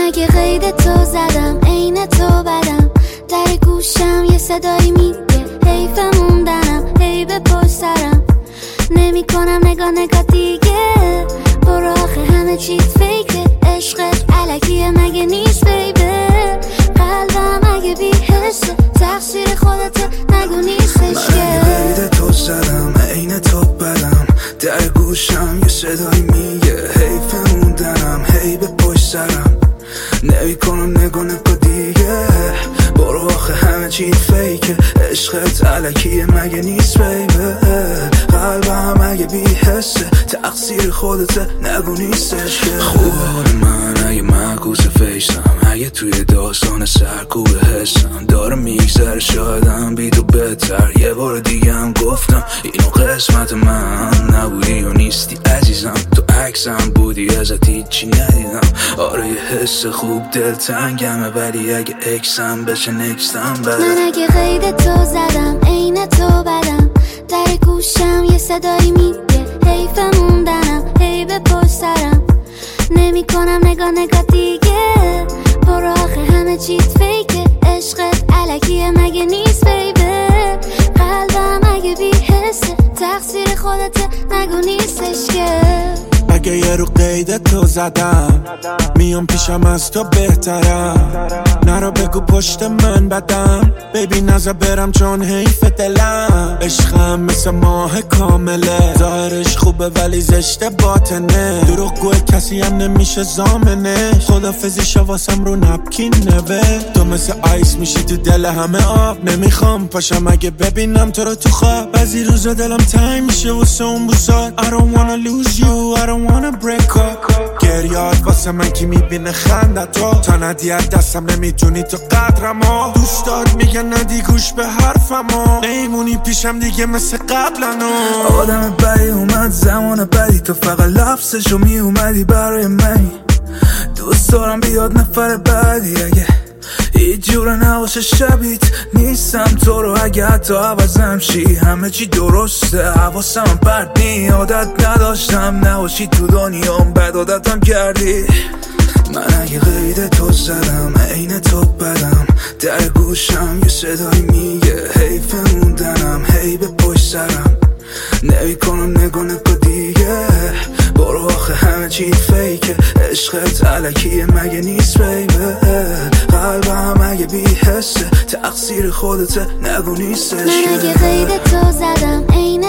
اگه قید تو زدم عین تو بدم، در گوشم یه صدایی میگه حیف موندنم، هی به پشت سرم نمی کنم نگاه دیگه. برو آخه همه چیت فیکه، عشقت علکیه مگه نیست بیبه. قلبم اگه بی حسه تقصیر خودته نگو نیستش که. من اگه قید تو زدم عین تو بدم، در گوشم یه صدایی میگه حیف موندنم، هی به پشت سرم نمی کنم نگاه دیگه. برو آخه همه چیت فیکه، عشقت علکیه مگه نیست بیبه. قلبم اگه بی حسه تقصیر خودته نگو نیستش که. خوب حال من اگه معکوس فیسم، اگه توی داستان سرکوب حسم داره میگذره، شایدم بی تو بهتر. یه بار دیگه هم گفتم اینو قسمت من نبودی و نیستی عزیزم، تو عکسم بودی ازت هیچی ندیدم. آره یه حس خوب دلتنگمه، ولی اگه اکسم بشه نکستم بده. من اگه قید تو زدم عین تو بدم، در گوشم یه صدایی میگه حیف موندنم، هی به پشت سرم نمی کنم نگاه دیگه. برو آخه همه چیت فیکه، عشقت علکیه مگه نیست بیبه. قلبم اگه بی حسه تقصیر خودته نگو نیستش که. اگه یه رو قید تو زدم میام پیشم از تو بهترم، نرو بگو پشت من بدم بیبی نزا برم چون حیف دلم. عشقم مثل ماه کامله، ظاهرش خوبه ولی زشت باطنه، دروغگوه کسی هم نمیشه زامنش. خدافزیش واسم رو نپکین نوه، تو مثل آیس میشی تو دل همه آب. نمیخوام پاشم اگه ببینم تو رو تو خواب، بعضی روزا دلم تنگ میشه واسه اون بوسات. I don't wanna lose you, I don't wanna break up. گریاد واسه من کی میبینه خنده تو ندی از دستم نمیتونی تو قدرمو. دوستات میگن ندی گوش به حرفمو، نیمونی پیشم دیگه مثل قبلنو. آدم بدی اومد زمان بدی، تو فقط لفظشو میومدی برای من. دوست دارم بیاد نفر بعدی، اگه هیچ جوره نباشه شبیت نیستم تو رو. اگه حتی عوضم شی همه چی درسته، حواسم پرت نی. عادت نداشتم نباشی تو دنیام، بد عادتم کردی. من اگه قید تو زدم عین تو بدم، در گوشم یه صدایی میگه حیف موندنم، هی به پشت سرم نمی کنم نگاه دیگه. برو آخه همه چیت فیکه، عشقت علکیه مگه نیست بیبه. قلبم اگه بی حسه تقصیر خودته نگو نیستش. من اگه قید تو زدم عین